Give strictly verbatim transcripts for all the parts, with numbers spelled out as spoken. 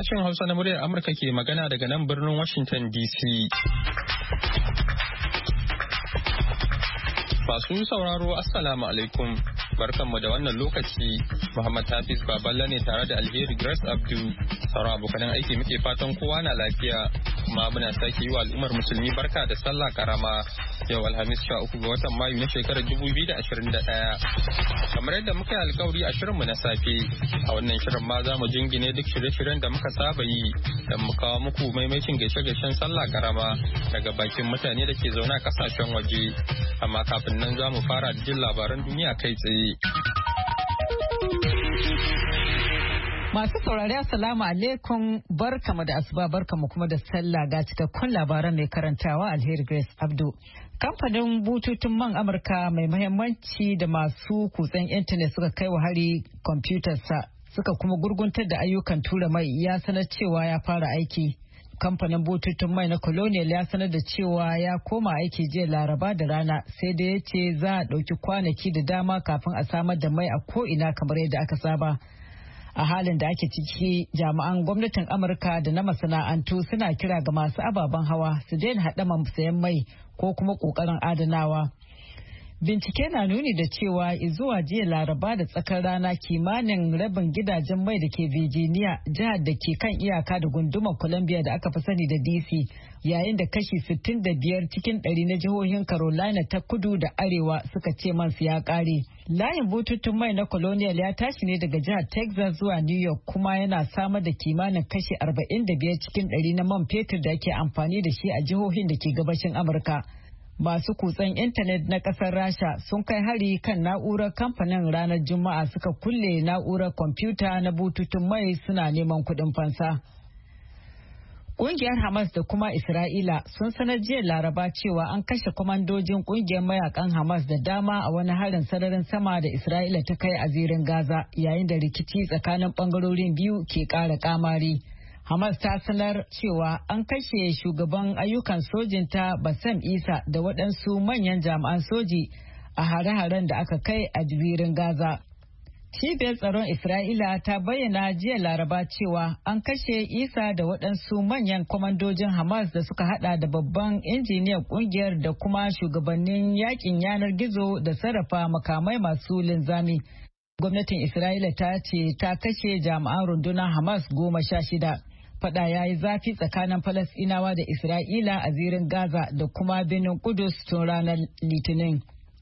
Sashen Hausa na muryar Amurka ke magana daga nan birnin Washington D C. Masu sauraro Assalamu alaikum. Barkanmu da wannan lokaci. Muhammad Hafiz Baballa ne tare da Alheri Grace Abdu. Sauran abokanan aiki muke fatan kowa na lafiya. Kuma muna sake yi wa al'ummar musulmi barka da sallah karama. Yau Alhamis sha uku ga watan Mayu na shekarar dubu biyu da ashirin da ɗaya. Kamar yadda muka yi alkawari a shirinmu na safe, a wannan shirin ma za mu jingine duk shirye-shiryen da muka saba yi don mu kawo muku maimacin gaishe-gaishen sallah karama daga bakin mutane da ke zaune a kasashen waje. Amma kafin nan za mu fara da jin labaran duniya kai tsaye. Masu saurari Assalamu alaikum, barkamu da asuba, barkamu kuma da sallah, ga cikakkun labaran mai karantawa Alheri Grace Abdu. Kamfanin bututun man Amurka mai mahimmanci da masu kutsen intanet suka kai wa hari kwamfutarsa suka kuma gurguntar da ayyukan tura mai ya sanar cewa ya fara aiki. Kamfanin bututun mai na Colonial ya sanar da cewa ya koma aiki jiya Laraba da rana, sai da ya ce za a ɗauki kwanaki da dama kafin a samar da mai a ko'ina kamar yadda aka saba. A halin da ake ciki, jami'an gwamnatin Amurka da na masana'antu suna kira ga masu ababen hawa su daina haɗaman sayan mai ko kuma ƙoƙarin adanawa. Bincike na nuni da cewa zuwa jiya Laraba da tsakar rana kimanin rabin gidajen mai da ke Virginia, jihar da ke kan iyaka da gundumar Columbia da aka fi sani da D C, yayin da kashi sittin da biyar cikin ɗari na jihohin Carolina ta kudu da arewa suka ce man su ya ƙare. Layin bututun mai na Colonial ya tashi ne daga jihar Texas zuwa New York kuma yana samar da kimanin kashi arba'in da biyar cikin ɗari na man fetur da ake amfani da shi a jihohin da ke gabashin Amurka. Masu kutsen intanet na kasar Rasha sun kai hari kan na'urar kamfanin ranar Juma'a, suka kulle na'urar kwamfuta na bututun mai suna neman kuɗin fansa. Ƙungiyar Hamas da kuma Isra'ila sun sanar jiya Laraba cewa an kashe kwamandojin ƙungiyar mayakan Hamas da dama a wani harin sararin sama da Isra'ila ta kai a zirin Gaza, yayin da rikici tsakanin ɓangarorin biyu ke ƙara ƙamari. Hamas ta sanar cewa an kashe shugaban ayyukan sojinta Bassam Isa da waɗansu manyan jami'an soji a hare-haren da aka kai a zirin Gaza. Cibiyar tsaron Isra'ila ta bayyana jiya Laraba cewa an kashe Isa da waɗansu manyan kwamandojin Hamas da suka hada da babban injiniyan ƙungiyar da kuma shugabannin yakin yanar gizo da sarrafa makamai masu linzami. Gwamnatin Isra'ila ta ce ta kashe jami'an rundunar Hamas goma sha shida. Fada ya yi zafi tsakanin Falasɗinawa da Isra'ila a zirin Gaza da kuma birnin Kudus tun ranar Litinin.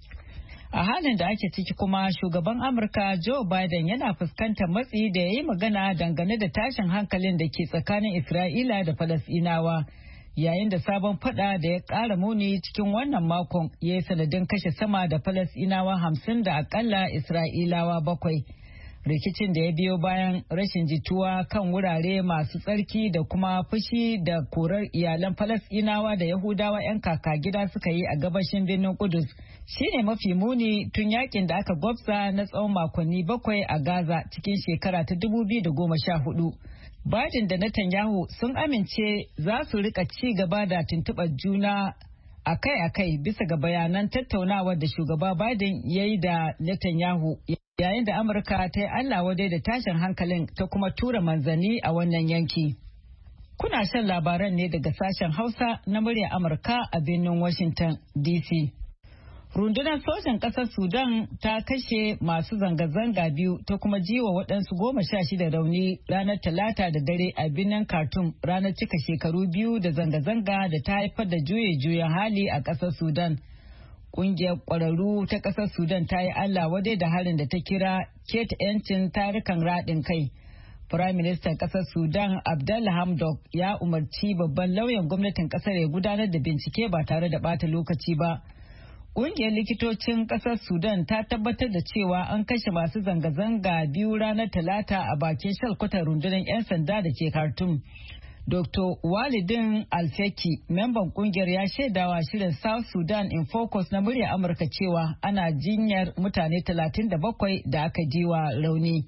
A halin da ake ciki kuma, shugaban Amurka Joe Biden yana fuskantar matsi da ya yi magana dangane da tashin hankalin da ke tsakanin Isra'ila da Falasɗinawa, yayin da sabon fada da ya ƙara muni cikin wannan makon ya yi sanadin kashe sama da Falasɗinawa hamsin da akalla Isra'ilawa bakwai. Rikicin da ya biyo bayan rashin jituwa kan wurare masu tsarki da kuma fushi da korar iyalan Falasɗinawa da Yahudawa 'yan kaka gida suka yi a gabashin birnin Kudus shine mafi muni tun yakin da aka gwabza na tsawon makonni bakwai a Gaza cikin shekara ta dubu biyu da goma sha hudu. Biden da Netanyahu sun amince za su rika ci gaba da tuntuɓar juna akai-akai bisa ga bayanan tattaunawar da shugaba Biden ya yi da Netanyahu, yayin da Amurka ta yi Allah wadai da tashin hankalin ta kuma tura manzanni a wannan yanki. Kuna shan labaran ne daga sashen Hausa na muryar Amurka a birnin Washington D C. Rundunar sojan ƙasar Sudan ta kashe masu zanga-zanga biyu ta kuma jiwa waɗansu goma sha shida rauni ranar Talata da dare a birnin Khartoum, ranar cika shekaru biyu da zanga-zanga da ta haifar da juye-juyen hali a ƙasar Sudan. Ƙungiyar ƙwararru ta ƙasar Sudan ta yi Allah wadai da harin da ta kira keta 'yancin tarukan raɗin kai. Firaministan ƙasar Sudan Abdalla Hamdok ya umarci babban lauyan gwamnatin ƙasar ya gudanar da bincike ba tare da ɓata lokaci ba. Ƙungiyar likitocin ƙasar Sudan ta tabbatar da cewa an kashe masu zanga-zanga biyu ranar Talata a bakin shalkwatar rundunar 'yan sanda da ke Khartoum. Doctor Walidin Alfeki, memban kungiyar, ya shaidawa shirin South Sudan in Focus na murya Amurka cewa ana jinyar mutane talatin da bakwai da aka jiwa rauni.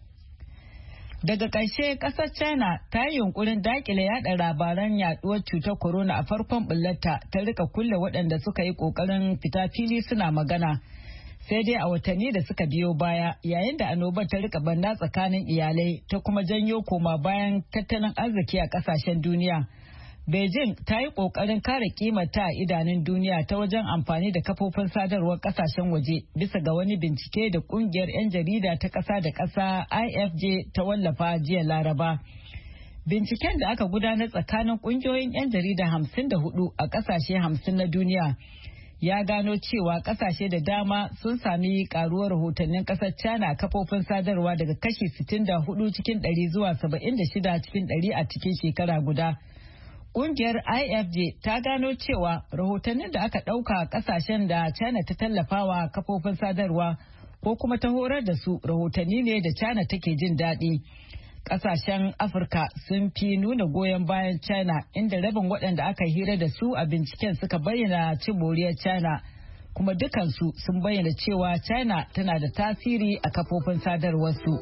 Daga ƙarshe, ƙasar China ta yi yunkurin daƙile yaɗa labaran yaɗuwar cutar corona a farkon bullarta, ta rika kulle waɗanda suka yi ƙoƙarin fita fili suna magana. sai dai a watanni da suka biyo baya yayin da annobar ta rika banna tsakanin iyalai ta kuma janyo koma bayan tattalin arziki a kasashen duniya. Beijing ta yi ƙoƙarin kare kimata a idanun duniya ta wajen amfani da kafofin sadarwar ƙasashen waje bisa ga wani bincike da ƙungiyar 'yan jarida ta ƙasa da ƙasa I F J ta wallafa jiya Laraba. Binciken da aka gudanar tsakanin ƙungiyoyin 'yan jarida hamsin da hudu a ƙasashe hamsin na duniya ya gano cewa ƙasashe da dama sun sami ƙaruwar rahotannin ƙasar China a kafofin sadarwa daga kashi sittin da hudu cikin ɗari zuwa saba'in da shida cikin ɗari a cikin shekara guda. Ƙungiyar I F J ta gano cewa rahotannin da aka ɗauka a ƙasashen da China ta tallafawa kafofin sadarwa ko kuma ta horar da su rahotanni ne da China take jin daɗi. Ƙasashen Afirka sun fi nuna goyon bayan China inda rabin waɗanda aka hira da su a binciken suka bayyana cin moriyar China kuma dukansu sun bayyana cewa China tana da tasiri a kafofin sadarwarsu.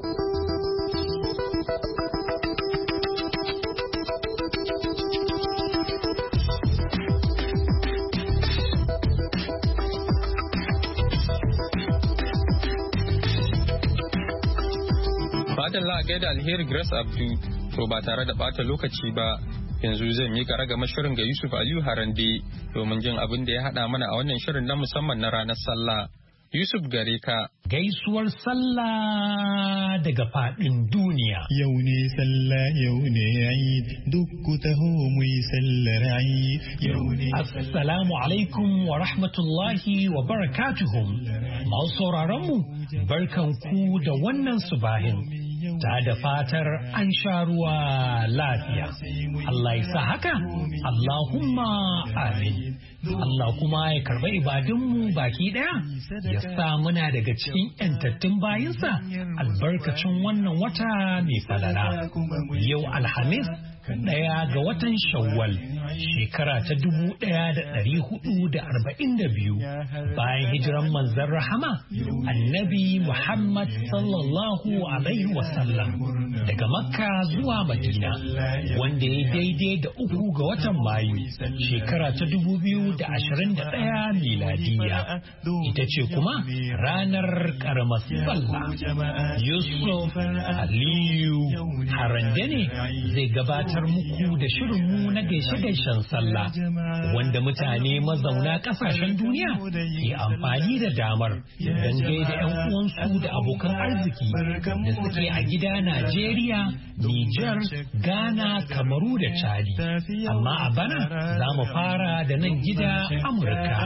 Madalla gaida Alheri Grace Abdu, to ba tare da bata lokaci ba yanzu zai mika ragama shirin ga Yusuf Aliyu Harande domin jin abin da ya hada mana a wannan shirin na musamman na ranar sallah. Yusuf gare ka. Gaisuwar sallah daga fadin duniya. Yau ne sallah yau ne Eid duk ku taho mu yi sallar Eid. Yau ne Assalamu alaikum wa rahmatullahi wa barakatuhum. Masu sauraron mu barkan ku da wannan subahin. Ta da fatar an sha ruwa lafiya. Allah ya sa haka? Allahumma amin. Allah kuma ya karɓi ibadunmu baki ɗaya, ya sa muna daga cikin ‘yantattun bayinsa albarkacin wannan wata mai falala. Yau Alhamis, ɗaya ga watan Shawwal, shekara ta dubu ɗaya da ɗari hudu da arba'in da biyu bayan hijiran manzon rahama, annabi Muhammad sallallahu alaihi wasallam daga Makka zuwa Madina, wanda ya daidai da uku ga watan Mayu, shekara ta dubu biyu da ashirin da ɗaya miladiya. Ita ce kuma ranar ƙaramar sallah. Yusuf Aliyu Harande ne zai gabatar muku da shirinmu na gaishe-gaishen sallah, wanda mutane mazauna ƙasashen duniya ke amfani da damar don gaida 'yan uwansu da abokan arziki da suke a gida Najeriya, Nijar, Ghana, Kamaru da Chadi. Amma a bana za mu fara da nan gida Amurka.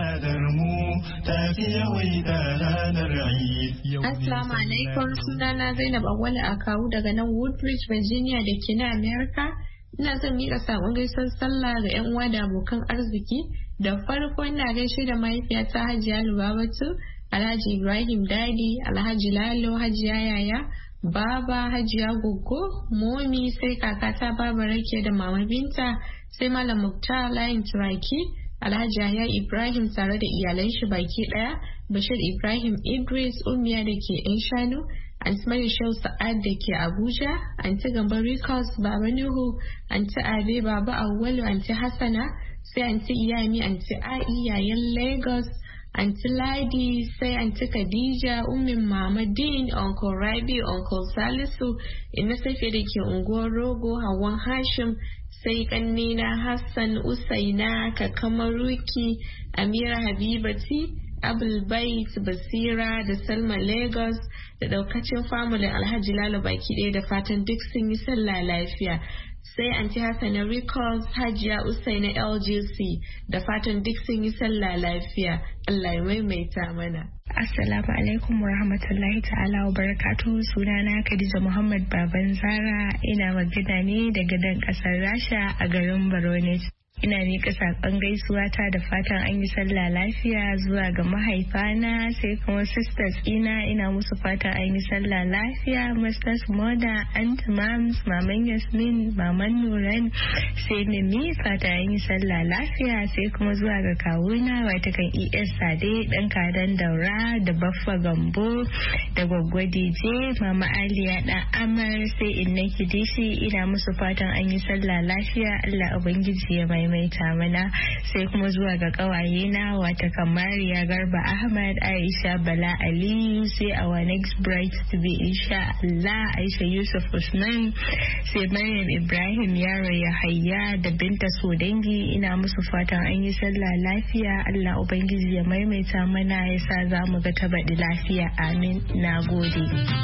Assalamu alaikum, sunana Zainab Awwali Akawu daga nan Woodbridge, Virginia da ke na Amerika. Ina son miƙa saƙon gaisuwar sallah ga 'yan uwa da abokan arziki. Da farko ina gaishe da mahaifiyata Hajiya Lubabatu, Alhaji Ibrahim Dadi, Alhaji Lalo, Hajiya Yaya, Baba, Hajiya Goggo, Momi, sai kakata Baba Rake da Mama Binta, sai Malam Muktar Layin Turaki, Alhaji Yahya Ibrahim tare da iyalan shi baki daya, Bashir Ibrahim Idris, Umiya da ke ‘yan shanu, Anti Marishau Sa'ad da ke Abuja, Anti Gambar Rikos, Baba Nuhu, Anti Abe, Baba Awwalu, Anti Hassana, sai Anti Iyami, Anti Ai, yayan Lagos, Anti Ladi, sai Anti Khadija, Ummin Mama Din, Uncle Rabi, Uncle Salisu, Inna Safiya da ke unguwar Rogo, Hawan Hashim, sai kannina Hassan, Usaina, Kakamaruki, Amira Habibati, Abulbait, Basira da Salma Lagos da daukacin familin Alhaji Lalo baki ɗaya da fatan duk sun yi sallah lafiya. Sai Anti Hassana Records, Hajiya Usaina L G C da fatan duk sun yi sallah lafiya. Allah ya maimaita mana. Assalamu alaikum wa rahmatullahi ta'ala wa barakatuhu. Sunana Khadija Muhammad Baban Zara, ina magana ne daga dan kasar Rasha a garin Voronezh. Ina miƙa saƙon gaisuwa ta da fatan an yi sallah lafiya zuwa ga mahaifana, sai kuma sisters ina ina musu fatan an yi sallah lafiya, Masters Moda, Aunt Mams, Maman Yasmin, Maman Nuran, sai Mimi fatan an yi sallah lafiya, sai kuma zuwa ga kawuna wata kan E S Sade, ɗan kadan Daura da Baffa Gambo da Gwaggwa D J, Mama Aliya ɗan Amar, sai Inna Kidishi, ina musu fatan an yi sallah lafiya, Allah Ubangiji ya mai maimaita mana. Sai kuma zuwa ga kawaye na wata Kamariya Garba Ahmad, Aisha Bala Aliyu, sai our next bride to be insha Allah Aisha Yusuf Usman, sai Maryam Ibrahim Yaro Yahaya da Binta Sodangi. Ina musu fatan an yi sallah lafiya. Allah Ubangiji ya maimaita mana ya sa za mu ga tabaɗi lafiya. Amin. Na gode.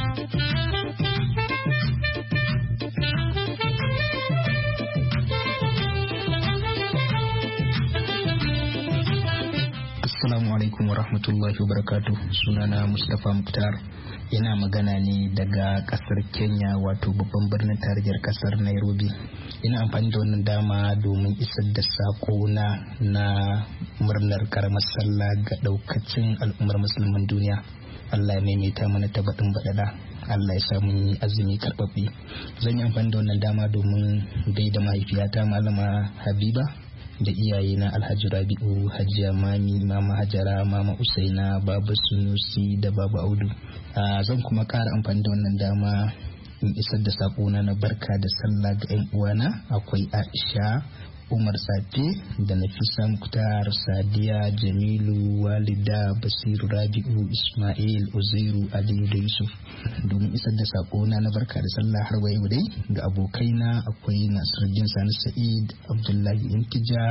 Assalamu alaikum wa rahmatullahi wa barakatuh. Sunana Mustapha Muktar. Ina magana ne daga kasar Kenya, wato babban birnin tarayyar kasar Nairobi. Ina amfani da wannan dama domin isar da sako na na murnar karamar sallah ga daukacin al'ummar musulman duniya. Allah ya maimaita mana ta baɗin baɗaɗa. Allah ya sa mun yi azumi karɓaɓɓe. Zan yi amfani da wannan dama domin gaida mahaifiyata Malama Habiba da iyayena Alhaji Rabi'u, Hajiya Mami, Mama Hajara, Mama Usaina, Baba Sunusi da Baba Audu. Zan kuma ƙara amfani da wannan dama in isar da sakona na barka da sallah ga 'yan uwana. Akwai Aisha, Umar Safe da Nafisa Muktar, Sadiya, Jamilu, Walida, Basiru, Rabi'u, Ismail, Uzairu, Aliyu da Yusuf. Domin isar da sakona na barka da sallah har wa yau dai ga abokaina akwai Nasiruddin Sani Sa'id, Abdullahi Intija,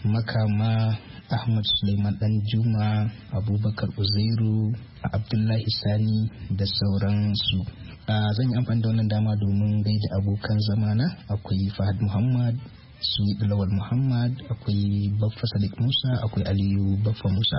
Makama, Ahmad Suleiman Dan Juma, Abubakar Uzairu, Abdullahi Sani da sauransu. Zan yi amfani da wannan dama domin gaida abokan zamana. Akwai Fahad Muhammad, Sweet Lawal Muhammad, akwai Baffa Sadiq Musa, akwai Aliyu Baffa Musa.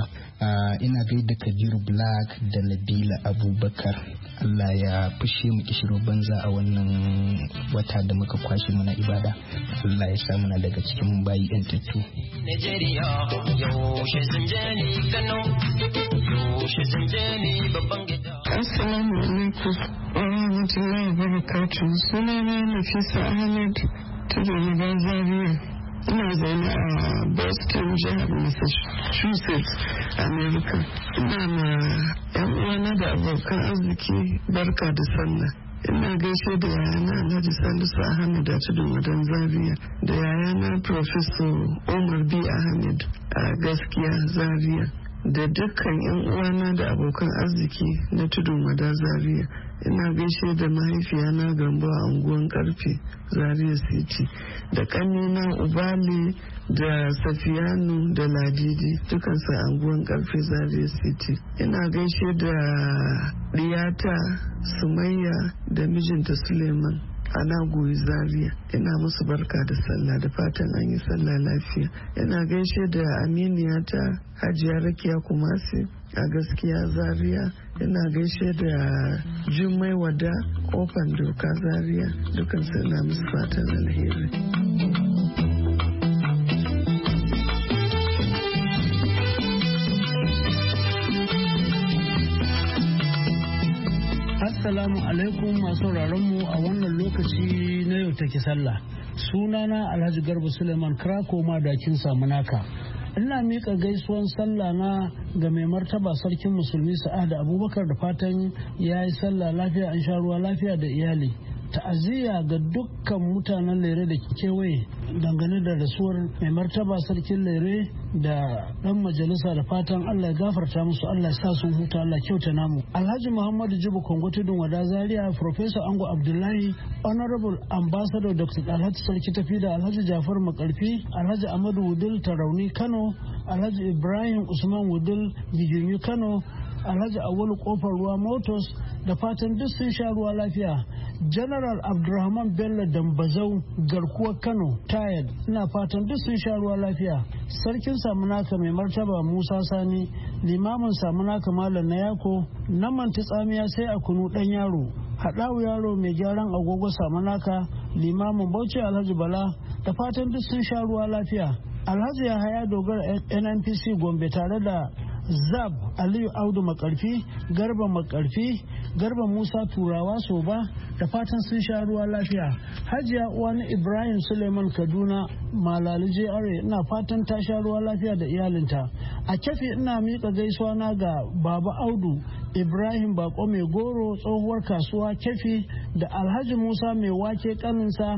Ina gaida Kabiru Black da Nabila Abubakar. Allah ya fushe mu kishiro banza a wannan wata da muka kwashe muna ibada. Allah ya sa muna daga cikin bayi yan tattu. Nigeria yaushe sun je ni Kano, yaushe sun je ni babban gida. Assalamu alaikum wa rahmatullahi wa barakatuh. Sunana Nafisa Ahmed Tudun Zaria. Ina zaune a Boston, jihar Massachusetts, America. Ina ma yan uwana da abokan arziki barka da sallah. Ina gaishe da yayana Alhaji Salisu Ahmed a Tudun Wadan Zaria, da yayana Professor Umar B. Ahmed a Gaskiya Zaria, da dukkan yan uwana da abokan arziki na Tudun Wada Zaria. Ina gaishe da mahaifiyana Gambo a unguwan Karfe, Zaria City, da kanina Ubali da Safiyanu da Ladidi, dukansu a unguwan Karfe, Zaria City. Ina gaishe da Riyata Sumayya da mijinta Suleiman ana goyi Zaria. Ina musu barka da sallah da fatan an yi sallah lafiya. Ina gaishe da aminiyata Hajiya Rakiya Kumasi a Gaskiya Zaria. Ina gaishe da Jummai Wada Kofan Doka Zaria. Dukansu ina musu fatan alheri. Assalamu alaikum masu mu a wannan lokaci na yau take sallah. Sunana Alhaji Garba Suleiman Krako Madakin Samunaka. Ina miƙa gaisuwan sallah na ga mai martaba sarkin musulmi Sa'ada Abubakar da fatan ya yi sallah lafiya, an sha ruwa lafiya da iyali. Ta'aziyya ga dukkan mutanen Lere da kewaye dangane da rasuwar mai martaba sarkin Lere da dan majalisa, da fatan Allah ya gafarta musu, Allah ya sa sun huta, Allah kyauta namu. Alhaji Muhammadu Jibu Kongo Tudun Wada Zaria, Professor Ango Abdullahi, Honorable Ambassador Doctor Alhaji Sarki Tafi da Alhaji Jafar Makarfi, Alhaji Ahmadu Wudil Tarauni Kano, Alhaji Ibrahim Usman Wudil Gigimi Kano, Alhaji Awolu Kofar Ruwa Motors, da fatan duk sun sha ruwa lafiya. General Abdulrahman Bello Dambazau garkuwar Kano Tayad, ina fatan duk sun sha ruwa lafiya. Sarkin Samunaka mai martaba Musa Sani, limamin Samunaka Malam na Yako, na Manti Tsamiya sai a kunu dan yaro, Haɗawu yaro mai gyaran agogo Samunaka, limamin Bauchi Alhaji Bala, da fatan duk sun sha ruwa lafiya. Alhaji Yahaya Dogara N N P C Gombe tare da Zab Aliyu Audu Makarfi, Garba Makarfi, Garba Musa Turawa Soba, da fatan sun sha ruwa lafiya. Hajiya Uwani Ibrahim Suleiman Kaduna Malali J R A, ina fatan ta sha ruwa lafiya da iyalinta. A Kefi ina miƙa gaisuwa na ga Baba Audu Ibrahim Bako mai goro tsohuwar kasuwa Kefi, da Alhaji Musa mai wake kaninsa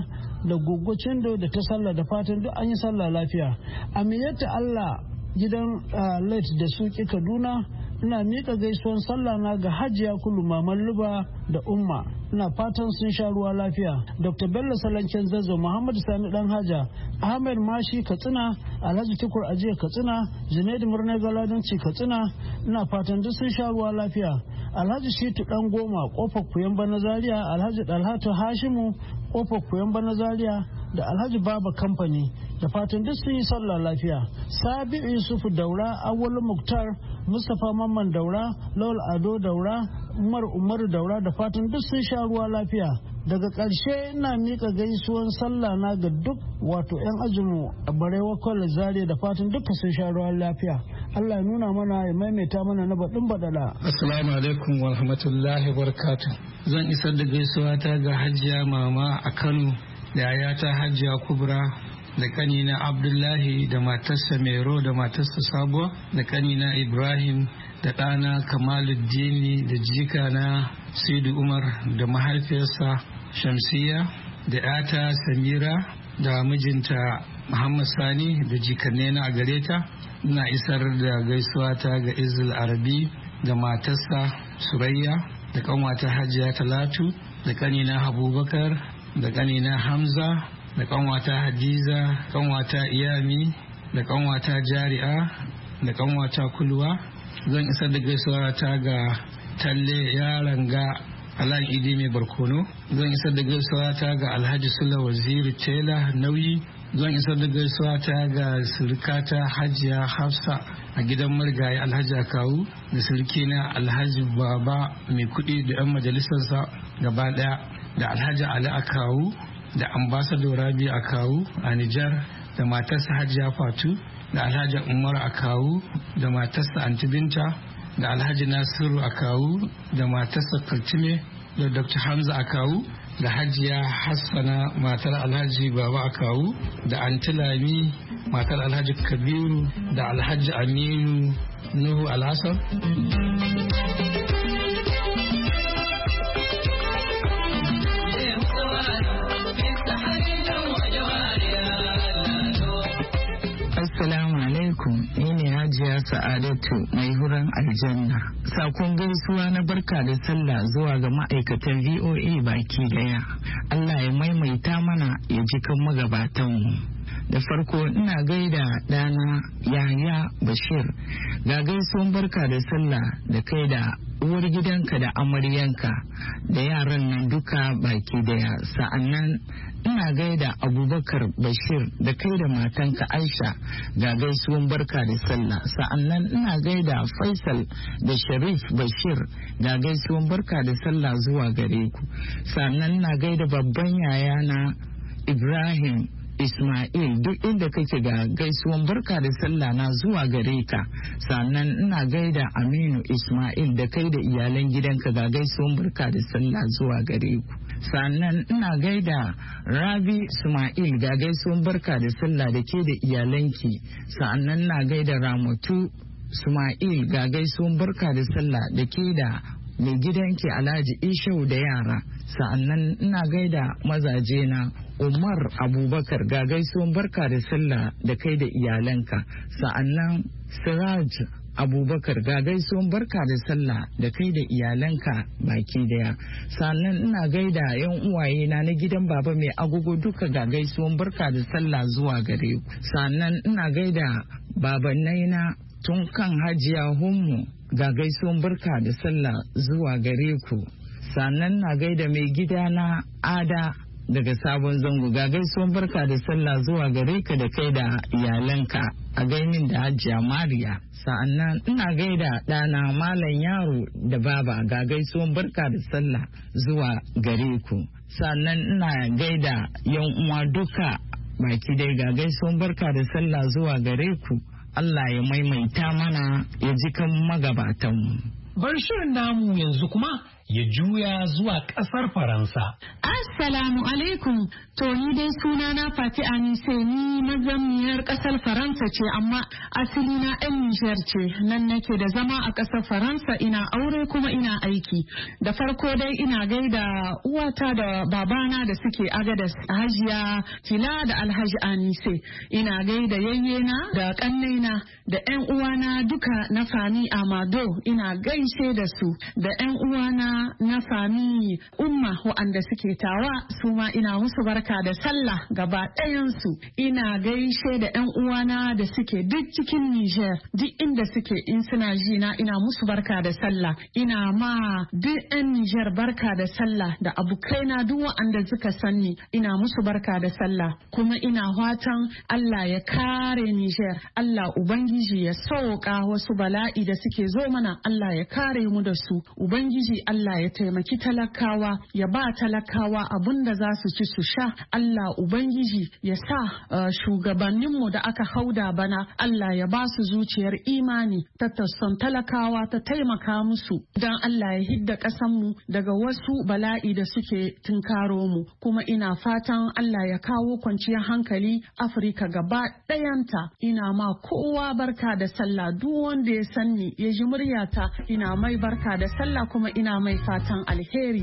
da gogocin da ta sallah da fatan duk an yi sallah lafiya. Amiyyata Allah gidan late da suki Kaduna, ina miƙa gaisuwan sallah na ga Hajiya Kulu Maman Luba da Umma, ina fatan sun sha ruwa lafiya. Dr. Bello Salancen Zazzau, Muhammadu Sani Dan Haja, Ahmed Mashi Katsina, Alhaji Tukur Ajiya Katsina, Junaidu Murna Galadanci Katsina, ina fatan duk sun sha ruwa lafiya. Alhaji Shitu Dan Goma, Kofar Kuyan Bana Zaria, Alhaji Dalhatu Hashimu, Kofar Kuyan Bana Zaria, da Alhaji Baba Kamfani, da fatan duk sun yi sallah lafiya. Sabi Yusufu Daura, Awwalu Muktar, Mustapha Mamman Daura, Lawal Ado Daura, Umar Umaru Daura, da fatan duk sun sha ruwa lafiya. Daga ƙarshe ina mika gaisuwan sallah na ga duk wato 'yan ajinmu a Barewa College Zaria, da fatan duka sun sha ruwa lafiya. Allah ya nuna mana ya maimaita mana na baɗin baɗaɗa. Assalamu alaikum wa rahmatullahi wa barakatuh. Zan isar da gaisuwa ta ga Hajiya Mama a Kano, da yayata Hajiya Kubra, da kanina Abdullahi, da matarsa Mero, da matarsa Sabuwa, da kanina Ibrahim, da ɗana Kamaluddini, da jikana Saidu Umar, da mahaifiyarsa Shamsiya, da ‘yata Samira, da mijinta Muhammad Sani, da jikannena a gare ta. Ina isar da gaisuwa ta ga Izil Arabi, da matarsa Surayya, da kanwata Hajiya Talatu, da kanina Abubakar, da kanina Hamza, da kanwata Hadiza, kanwata Iyami, da kanwata Jari'a, da kanwata Kulwa. Zan isar da gaisuwa ta ga Talle yaran ga Alan Idi mai barkono. Zan isar da gaisuwa ta ga Alhaji Sula Waziri Tela Nauyi. Zan isar da gaisuwa ta ga surukata Hajiya Hafsa a gidan marigayi Alhaji Akawu, da surukina Alhaji Baba mai kuɗi da 'yan majalisarsa gaba ɗaya, da Alhaji Ali Akawu, da Ambassador Rabi Akawu a Nijar, da matarsa Hajiya Fatu, da Alhaji Umar Akawu, da matarsa Anti Binta, da Alhaji Nasiru Akawu, da matarsa Kaltime, da Doctor Hamza Akawu, da Hajiya Hassana matar Alhaji Baba Akawu, da Anti Lami matar Alhaji Kabiru, da Alhaji Aminu Nuhu Alhassan. Assalamu alaikum, ni ne Hajiya Sa'adatu mai huran aljanna. Sakon gaisuwa na barka da sallah zuwa ga ma'aikatan V O A baki daya. Allah ya maimaita mana ya ji kan magabatanmu. Da farko ina gaida ɗana Yahya Bashir, ga gaisuwan barka da sallah da kai da uwar gidanka da amaryanka da yaran nan duka baki daya. Sa'annan ina gaida Abubakar Bashir da kai da matanka Aisha, ga gaisuwan barka da sallah. Sa'annan ina gaida Faisal da Sharif Bashir, ga gaisuwan barka da sallah zuwa gare ku. Sa'annan ina gaida babban yayana Ibrahim Ismail, duk inda kake ga gaisuwan barka da sallah na zuwa gare ka. Sannan ina gaida Aminu Ismail da kai da iyalan gidanka, ga gaisuwan barka da sallah zuwa gare ku. Sannan ina gaida Rabi Ismail, ga gaisuwan barka da sallah da ke da iyalanki. Sannan ina gaida Ramatu Ismail, ga gaisuwan barka da sallah da ke da mai gidanki Alhaji Ishau da yara. Sa'annan ina gaida mazaje na Umar Abubakar, ga gaisuwan barka da sallah da kai da iyalanka. Sa'annan Siraj Abubakar, ga gaisuwan barka da sallah da kai da iyalanka baki daya. Sannan ina gaida yan uwaye na na gidan baba mai agogo duka, ga gaisuwan barka da sallah zuwa gare ku. Sannan ina gaida babannai na tun kan Hajiya Hummu, ga gaisuwan barka da sallah zuwa gare ku. Sannan na gaida mai gida na Ada daga Sabon Zango, ga gaisuwan barka da sallah zuwa gare ka da kai da iyalanka a gaimin da Hajiya Mariya. Sa'annan ina gaida ɗana Malam Yaro da Baba, ga gaisuwan barka da sallah zuwa gare ku. Sannan ina gaida yan uwa duka baki dai, ga gaisuwan barka da sallah zuwa gare ku. Allah ya maimaita mana ya ji kan magabatanmu. Bar shirin namu yanzu kuma ya juya zuwa ƙasar Faransa. Assalamu alaikum. To ni dai suna na Fati Anise, ni mazamniyar ƙasar Faransa ce amma asali na ɗan Nijar ce. Nan nake da zama a ƙasar Faransa, ina aure kuma ina aiki. Da farko dai ina gaida uwata da babana da suke Agadas, Hajiya Fila da Alhaji Anise. Ina gaida yayyena da ƙannaina da ƴan uwana duka na fami Amado, ina gaishe da su da ƴan uwana na fami Umma waɗanda suke Tawa, su ma ina musu barka da sallah gaba ɗayansu. Ina gaishe da ƴan uwana da suke duk cikin Niger, duk inda suke in suna ji na ina musu barka da sallah. Ina ma duk ƴan Niger barka da sallah da abokaina duk waɗanda suka sanni ina musu barka da sallah. Kuma ina fatan Allah ya kare Niger, Allah Ubangiji ya sauka wasu bala'i da suke zo mana, Allah ya kare mu da su. Ubangiji Allah ya taimaki talakawa, ya ba talakawa abin da za su ci su sha. Allah Ubangiji ya sa uh, shugabanninmu da aka hauda bana, Allah ya ba su zuciyar imani ta tasson talakawa ta taimaka musu don Allah ya hidda ƙasanmu daga wasu bala'i da suke tunkaro mu. Kuma ina fatan Allah ya kawo kwanciyar hankali Afirka gaba ɗayanta. Ina ma kowa barka da sallah, duk wanda ya sanni ya ji muryata ina mai barka da sallah kuma ina mai fatan alheri.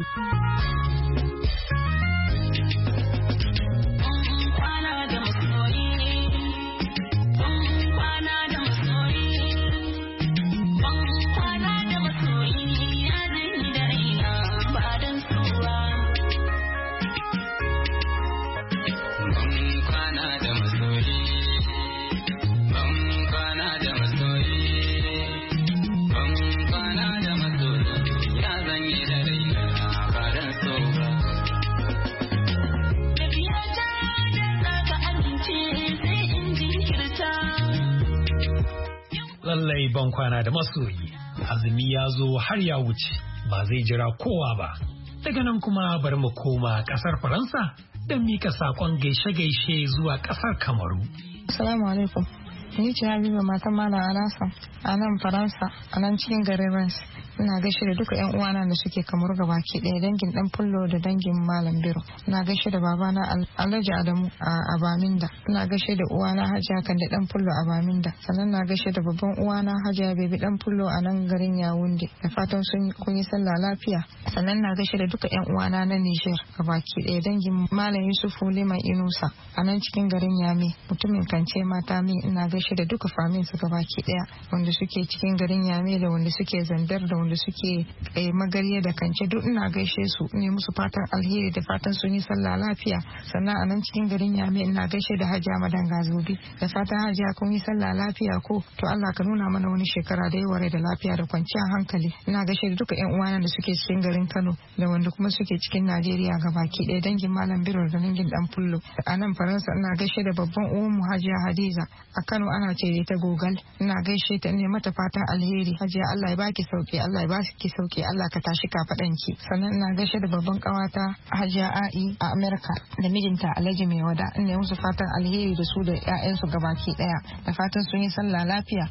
Lallai ban kwana da masoyi, azumi ya zo har ya wuce, ba zai jira kowa ba. Daga nan kuma bari mu koma ƙasar Faransa don mika saƙon gaishe-gaishe zuwa ƙasar Kamaru. Assalamu alaikum. Ni ce Habiba matan Malam Alasa a nan Faransa, a nan cikin garin Reims. Ina gaishe da duka yan uwana da suke Kamaru gabaki ɗaya, dangin dan Fullo da dangin Malam Biro. Ina gaishe da babana Alhaji Adamu a Baminda. Ina gaishe da uwana Hajiya Kande dan Fullo a Baminda. Sannan na gaishe da babban uwana Hajiya Bebi dan Fullo a nan garin Yawunde. Da fatan sun kun yi sallah lafiya. Sannan na gaishe da duka yan uwana na Niger gabaki ɗaya, dangin Malam Yusufu Liman Inusa a nan cikin garin Yame. Mutumin Kance mata min ina gaishe da duka famin su gabaki ɗaya, wanda suke cikin garin Yame da wanda suke Zandar da wanda suke eh, Magarya da Kance, duk ina gaishe su, ne musu fatan alheri da fatan sun yi sallah lafiya. Sannan a nan cikin garin Yame ina gaishe da Hajiya Madan Gazobi, da fatan Hajiya kun yi sallah lafiya ko to Allah ka nuna mana wani shekara da yawa da lafiya da kwanciyar hankali. Ina gaishe da duka yan uwana da suke cikin garin Kano da wanda kuma suke cikin Najeriya gabaki ɗaya, dangin Malam Biro da dangin Dan Fullo. A nan Faransa ina gaishe da babban uwan mu Hajiya Hadiza, a Kano ana ce ta Gogal. Ina gaishe ta, ne mata fatan alheri. Hajiya Allah ya baki sauki, Allah ya baki sauki, Allah ka tashi kafadanki. Sannan ina gaishe da babban kawata Hajiya Ai a Amerika da mijinta Alhaji Mai Wada. Ina musu fatan alheri da su da ƴaƴansu gabaki daya, da fatan sun yi sallah lafiya.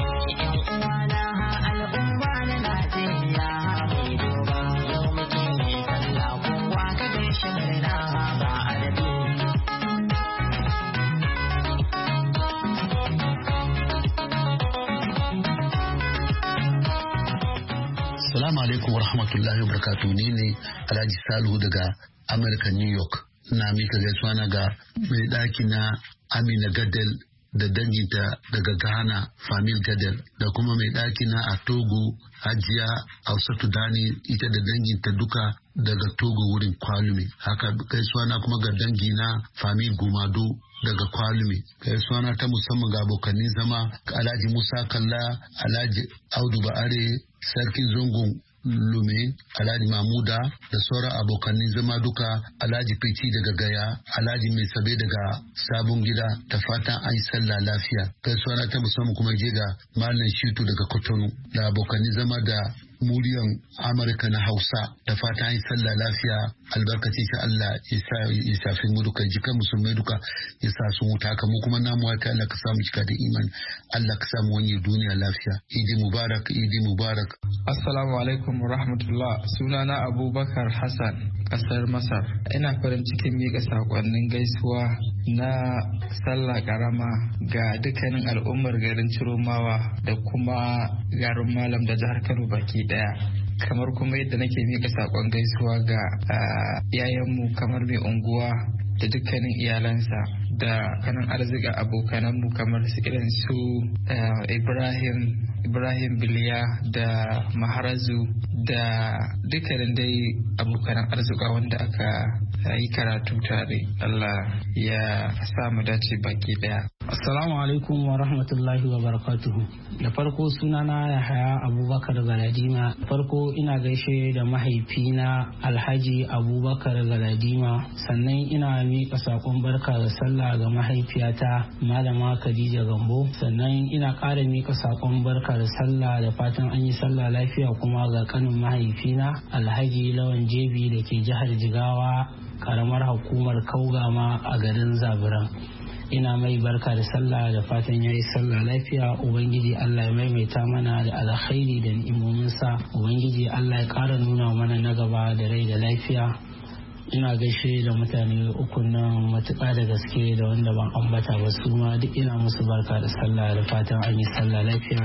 Assalamu alaikum wa rahmatullahi wa barakatuh. Ni ne Alhaji Salihu daga America, New York. Na mika gaisuwa na ga mai ɗaki na Amina Gadel da danginta daga Ghana, Famil Gadel, da kuma mai ɗaki na a Togo, Hajiya Hausatu Dani, ita da danginta duka daga Togo wurin Kwalume. Haka gaisuwa na kuma ga dangi na Famil Gumado daga Kwalume. Gaisuwa na ta musamman ga abokanin zama Alhaji Musa Kalla, Alhaji Audu Ba'are, Sarkin Zongon Lume, Alhaji Mamuda da sauran abokanin zama duka, Alhaji Fiti daga Gaya, Alhaji Mai Sabe daga Sabon Gida, da fatan an yi sallah lafiya. Gaisuwa ta musamman kuma je ga Malam Shitu daga Kotonu da abokanin zama da muryan Amurka na Hausa da fata an yi sallah lafiya albarkacin shi Allah ya shafi mu duka jikan musulmai duka ya sa su wuta haka mu kuma namu haka Allah ka samu cika da imani Allah ka samu wani duniya lafiya. Idi Mubarak, Idi Mubarak. Assalamu alaikum wa rahmatullah. Sunana Abubakar Hassan, kasar Masar. Ina farin cikin miƙa sakonnin gaisuwa na sallah karama ga dukkanin al'ummar garin Ciromawa da kuma garin Malam da jihar Kano baki daya. Kamar kuma yadda nake miƙa sakon gaisuwa ga yayanmu kamar mai unguwa da dukkanin iyalansa da kanan arziki abokananmu kamar su irin su Ibrahim Ibrahim Biliya da Maharazu da dukkanin dai abokanan arzika wanda aka yi karatu tare. Allah ya sa mu dace baki daya. Assalamu alaikum wa rahmatullahi wa barakatuhu. Da farko sunana Yahaya Abubakar Galadima. Farko ina gaishe da mahaifina Alhaji Abubakar Galadima. Sannan ina miƙa saƙon barka da sallah ga mahaifiyata Malama Khadija Gambo. Sannan ina ƙara miƙa saƙon barka da sallah da fatan an yi sallah lafiya kuma ga kanin mahaifina Alhaji Lawan Jebi da ke jihar Jigawa, karamar hukumar Kaugama a garin Zaburan. Ina mai barka da sallah da fatan ya yi sallah lafiya. Ubangiji Allah ya maimaita mana da alkhairi da ni'imominsa. Ubangiji Allah ya ƙara nuna mana na gaba da rai da lafiya. Ina gaishe da mutane uku nan matuƙa da gaske da wanda ban ambata ba su ma duk ina musu barka da sallah da fatan an yi sallah lafiya.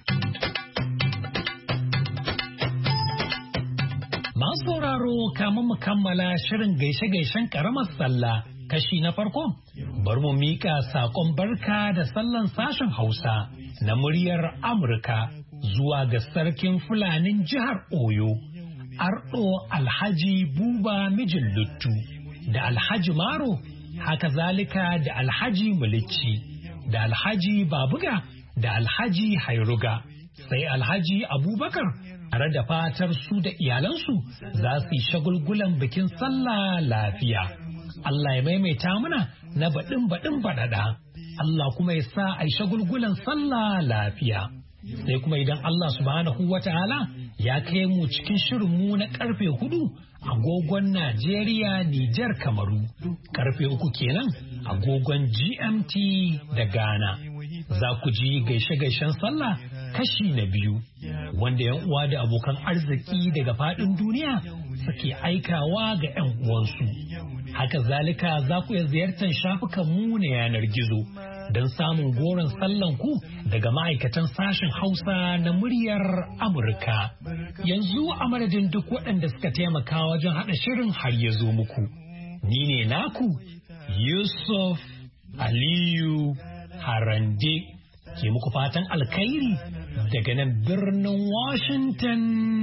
Masu sauraro kamun mu kammala shirin gaishe-gaishen ƙaramar sallah kashi na farko. Bar mu mika saƙon barka da sallan sashen Hausa na muryar Amurka zuwa ga sarkin Fulanin jihar Oyo, Ardo Alhaji Buba Mijin Luttu da Alhaji Maro, haka zalika da Alhaji Mulici da Alhaji Babuga da Alhaji Hairuga, sai Alhaji Abubakar tare da fatar su da iyalansu za su yi shagulgulan bikin sallah lafiya. Allah ya maimaita mana na baɗin baɗin baɗaɗa. Allah kuma ya sa a yi shagulgulan sallah lafiya. Sai kuma idan Allah subhanahu wa ta'ala ya kai mu cikin shirinmu na karfe hudu agogon Najeriya, Nijar, Kamaru. Karfe uku kenan agogon G M T da Ghana. Za ku ji gaishe-gaishen sallah kashi na biyu, wanda yan uwa da abokan arziki daga faɗin duniya suke aikawa ga yan uwansu. Haka zalika za ku iya ziyartar shafukan mu na yanar gizo don samun goron sallan ku daga ma'aikatan sashen Hausa na muryar Amurka. Yanzu a madadin duk waɗanda suka taimaka wajen haɗa shirin har ya zo muku. Ni ne naku Yusuf Aliyu Harande ke muku fatan alkhairi daga nan birnin Washington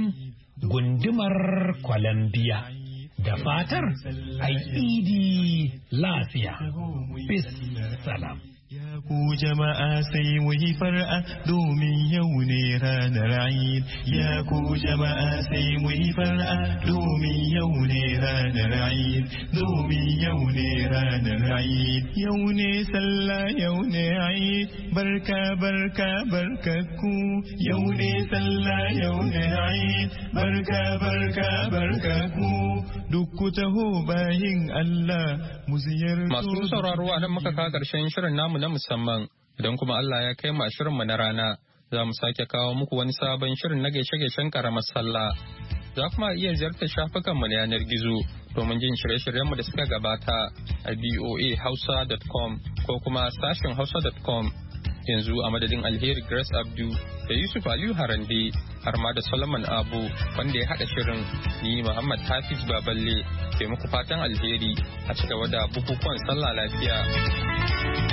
gundumar Columbia. Da fatar ai idi lafiya. Bis salam. Ku jama'a sai mu yi far'a domin yau ne ranar Eid. Ya ku jama'a sai mu yi far'a domin yau ne ranar Eid. Domin yau ne ranar Eid. Yau ne sallah yau ne Eid. Barka barka barka ku. Yau ne sallah yau ne Eid. Barka barka barka ku. Duk ku taho bayin Allah mu ziyarci. Masu sauraro a nan muka kawo ƙarshen shirin namu na musamman. Idan kuma Allah ya kai ma shirinmu na rana, za mu sake kawo muku wani sabon shirin na gaishe-gaishen karamar sallah. Za kuma iya ziyartar shafukanmu na yanar gizo domin jin shirye-shiryenmu da suka gabata a b o a hausa dot com ko kuma sashen hausa dot com. Yanzu a madadin Alheri Grace Abdu da Yusuf Aliyu Harande har ma da Solomon Abu wanda ya haɗa shirin, ni Muhammad Hafiz Baballe ke muku fatan alheri a cigaba da bukukuwan sallah lafiya.